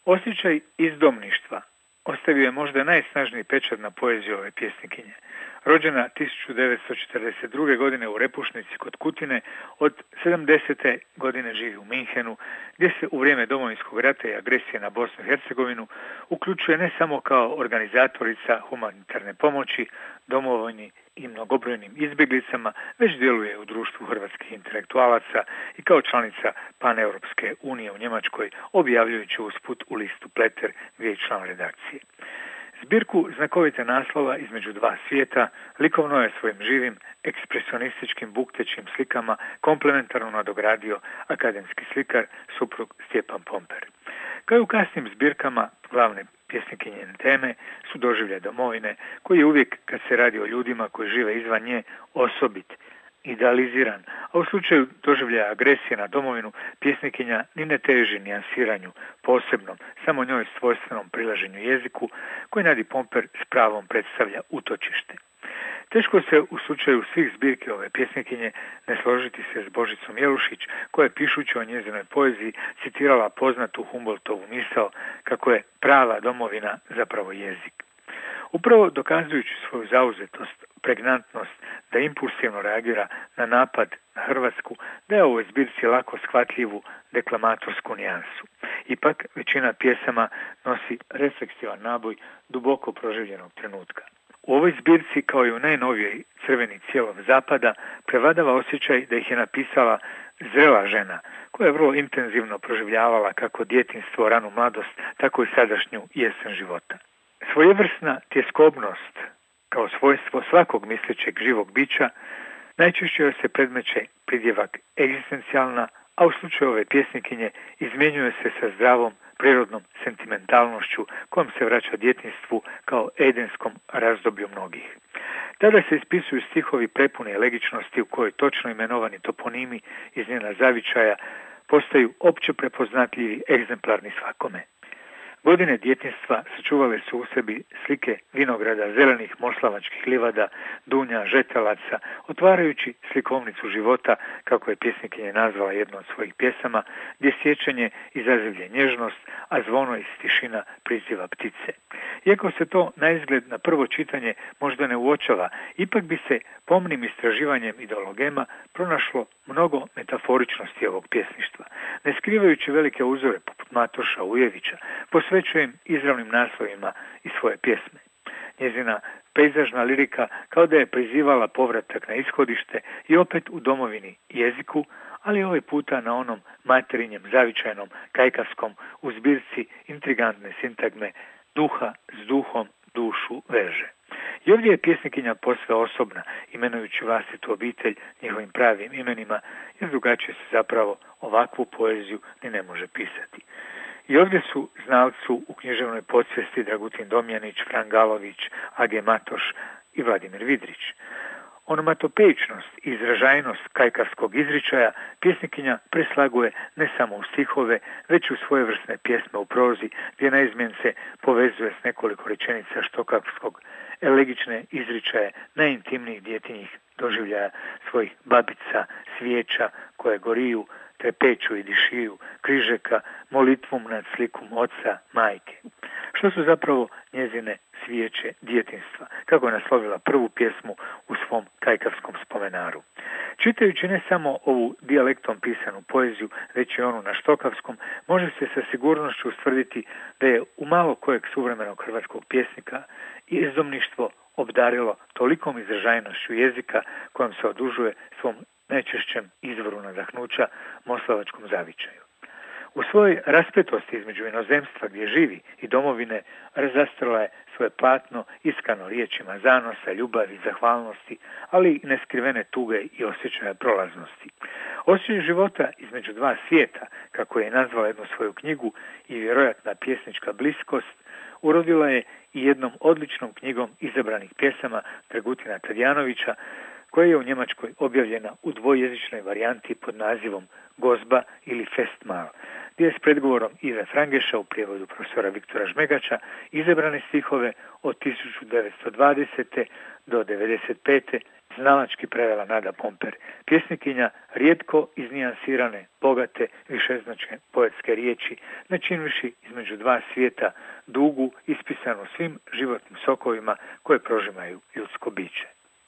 Osjećaj izdomništva ostavio je možda najsnažniji pečat na poeziju ove pjesnikinje. Rođena 1942. godine u Repušnici kod Kutine, od 70. godine živi u Minhenu, gdje se u vrijeme Domovinskog rata i agresije na Bosnu i Hercegovinu uključuje ne samo kao organizatorica humanitarne pomoći domovini i mnogobrojnim izbjeglicama, već djeluje u društvu hrvatskih intelektualaca i kao članica Paneuropske unije u Njemačkoj, objavljujući usput u listu Pleter, gdje je član redakcije. Zbirku znakovite naslova Između dva svijeta likovno je svojim živim ekspresionističkim buktećim slikama komplementarno nadogradio akademski slikar, suprug Stjepan Pomper. Kao i u kasnim zbirkama, glavne pjesnikinjene teme su doživljaj domovine, koji je uvijek, kad se radi o ljudima koji žive izvan nje, osobit, idealiziran, a u slučaju doživljaja agresije na domovinu pjesnikinja ni ne teži nijansiranju posebnom, samo njoj svojstvenom prilaženju jeziku, koji Nadi Pomper s pravom predstavlja utočište. Teško se u slučaju svih zbirke ove pjesnikinje ne složiti se s Božicom Jelušić, koja je pišući o njezinoj poeziji citirala poznatu Humboldtovu misao kako je prava domovina zapravo jezik. Upravo dokazujući svoju zauzetost, pregnantnost, da impulsivno reagira na napad na Hrvatsku, da je ovoj zbirci lako shvatljivu deklamatorsku nijansu. Ipak, većina pjesama nosi refleksivan naboj duboko proživljenog trenutka. U ovoj zbirci, kao i u najnovijoj Crveni cijelog zapada, prevladava osjećaj da ih je napisala zrela žena, koja je vrlo intenzivno proživljavala kako djetinjstvo, ranu mladost, tako i sadašnju jesen života. Svojevrsna tjeskobnost, kao svojstvo svakog mislećeg živog bića, najčešće joj se predmeće pridjevak egzistencijalna, a u slučaju ove pjesnikinje izmjenjuje se sa zdravom, prirodnom sentimentalnošću kojom se vraća djetinjstvu kao edenskom razdoblju mnogih. Tada se ispisuju stihovi prepuni elegičnosti u kojoj točno imenovani toponimi iz njena zavičaja postaju opće prepoznatljivi, egzemplarni svakome. Godine djetinjstva sačuvale su u sebi slike vinograda, zelenih moslavačkih livada, dunja, žetelaca, otvarajući slikovnicu života, kako je pjesnikinja nazvala jednu od svojih pjesama, gdje sjećanje izazivlje nježnost, a zvono iz tišina priziva ptice. Iako se to na izgled na prvo čitanje možda ne uočava, ipak bi se pomnim istraživanjem ideologema pronašlo mnogo metaforičnosti ovog pjesništva. Ne skrivajući velike uzore poput Matoša Ujevića, posvećujem izravnim naslovima i svoje pjesme. Njezina pejzažna lirika kao da je prizivala povratak na ishodište i opet u domovini jeziku, ali ovaj puta na onom materinjem, zavičajnom, kajkavskom, u zbirci intrigantne sintagme duha s duhom dušu veže. I ovdje je pjesnikinja posve osobna, imenujući vlastitu obitelj njihovim pravim imenima, jer drugačije se zapravo ovakvu poeziju ni ne može pisati. I ovdje su znalcu u književnoj podsvijesti Dragutin Domjanić, Fran Galović, A.G. Matoš i Vladimir Vidrić. Onomatopeičnost i izražajnost kajkavskog izričaja pjesnikinja preslaguje ne samo u stihove, već u svojevrsne pjesme u prozi, gdje naizmjen se povezuje s nekoliko rečenica štokavskog elegične izričaje najintimnijih djetinjih doživljaja svojih babica, svijeća koje goriju, trepeću i dišiju, križeka, molitvom nad slikom oca, majke. Što su zapravo njezine svijeće djetinjstva, kako je naslovila prvu pjesmu u svom kajkavskom spomenaru. Čitajući ne samo ovu dijalektom pisanu poeziju, već i onu na štokavskom, može se sa sigurnošću ustvrditi da je u malo kojeg suvremenog hrvatskog pjesnika izdomništvo obdarilo tolikom izražajnošću jezika kojom se odužuje svom najčešćem izvoru nadahnuća, moslavačkom zavičaju. U svojoj raspetosti između inozemstva gdje živi i domovine razastrla je svoje platno iskano riječima zanosa, ljubavi, zahvalnosti, ali i neskrivene tuge i osjećaja prolaznosti. Osjećaj života između dva svijeta, kako je nazvala jednu svoju knjigu, i vjerojatna pjesnička bliskost, urodila je i jednom odličnom knjigom izabranih pjesama Dragutina Tadjanovića, koja je u Njemačkoj objavljena u dvojezičnoj varijanti pod nazivom Gozba ili Festmahl, gdje je s predgovorom Ive Frangeša u prijevodu profesora Viktora Žmegača izabrane stihove od 1920. do 1995. znalački prevela Nada Pomper, pjesnikinja rijetko iznijansirane, bogate, višeznačne poetske riječi, načinivši između dva svijeta dugu ispisanu svim životnim sokovima koje prožimaju ljudsko biće.